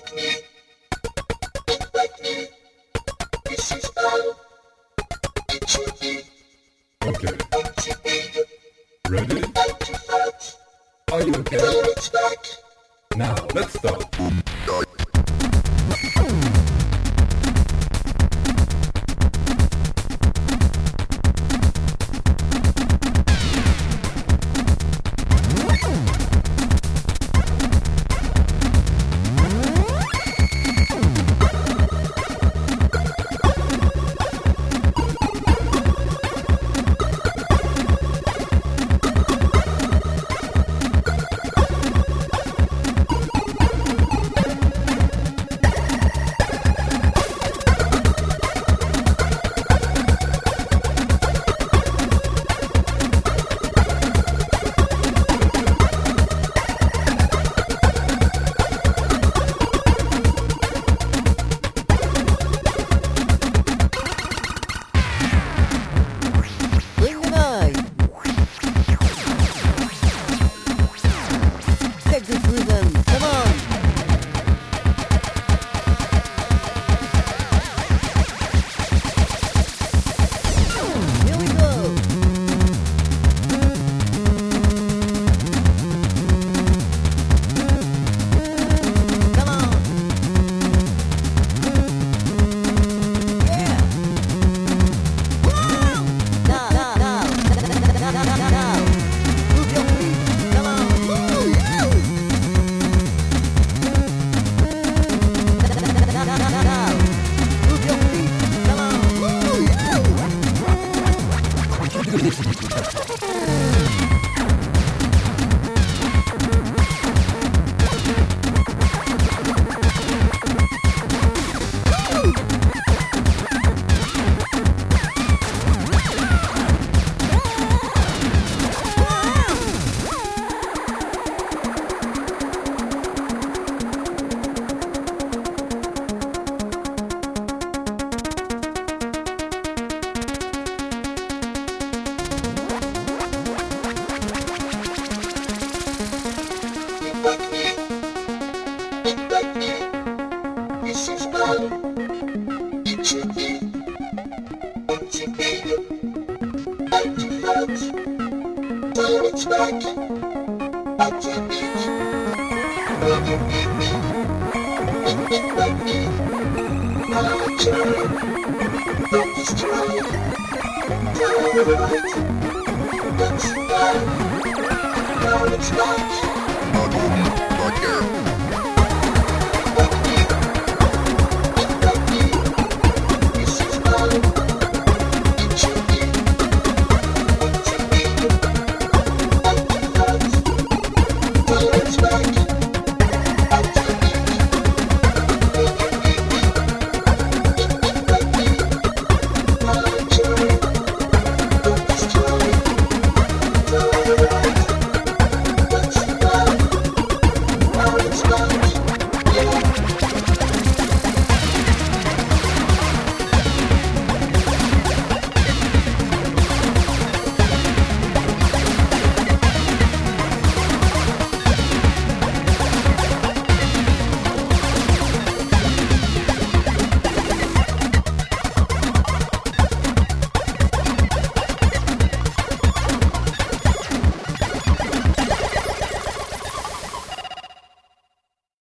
Okay. Ready? Are you okay? Now, let's start. This is mine. It should be. Want to be. Like to float. Turn its back. Like to beat. When you beat me. Make it like me. I'll try. Don't destroy. Tell it right. Don't survive. Now it's back. Right here.